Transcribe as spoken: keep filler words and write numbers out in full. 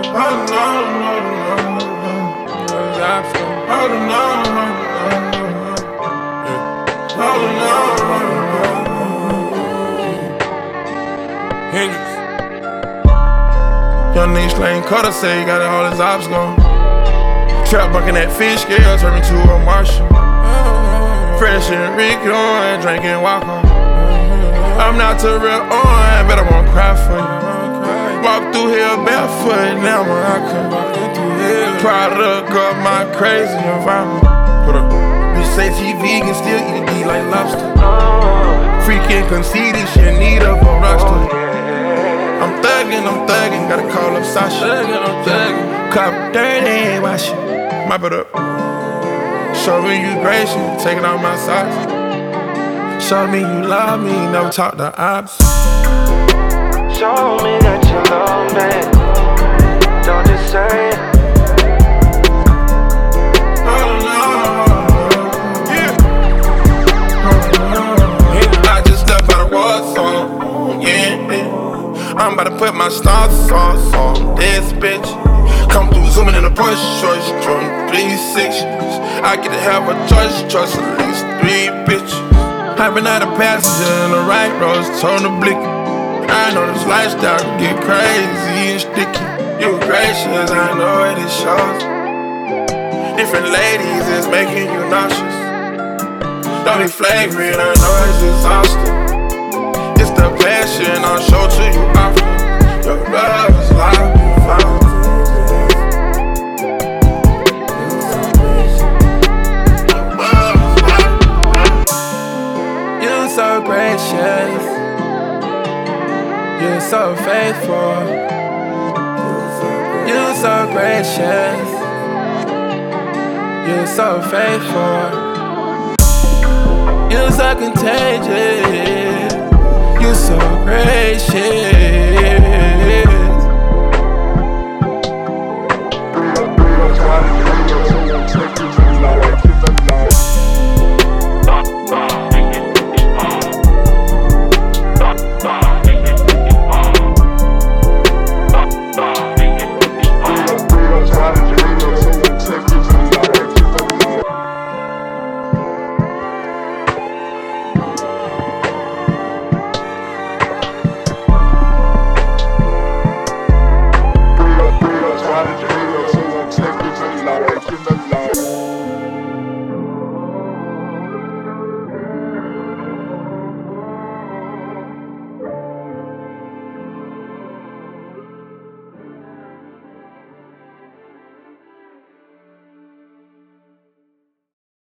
Holding on, holding on, holding on. Holding on, holding on, holding on. Hendrix. Young nigga slaying Cutter say he got all his ops gone. Trap bucking that fish scale, turn me to a Martian. Fresh and Ricky on, drinking walk on. I'm not too real on, but I won't cry for you. Walk through hell barefoot, now I'm a rocker. Product of my crazy environment. Put up. Bitch say she vegan, still eat D like lobster. Freaking conceited, she need up on roster. I'm thuggin', I'm thuggin', gotta call up Sasha. Thuggin', I'm thuggin'. Cop dirty, wash it. Mop it up. Show me you gracious, taking off my socks. Show me you love me, never talk to ops. Show me that you love me, don't just say it. Oh no, yeah. I just left out of war song, yeah, yeah. I'm about to put my stars on, on this bitch. Come through zooming in a push, choice, from three sixties. I get to have a choice, trust at least three bitches. I've been out a passenger in the right roads, told the blicky. I know this lifestyle can get crazy and sticky. You gracious, I know it, it shows. Different ladies is making you nauseous. Don't be flagrant, I know it's exhausting. It's the passion I'll show to you often. Your love is live and found. You're so gracious. You're so faithful. You're so gracious. You're so faithful. You're so contagious. You're so gracious.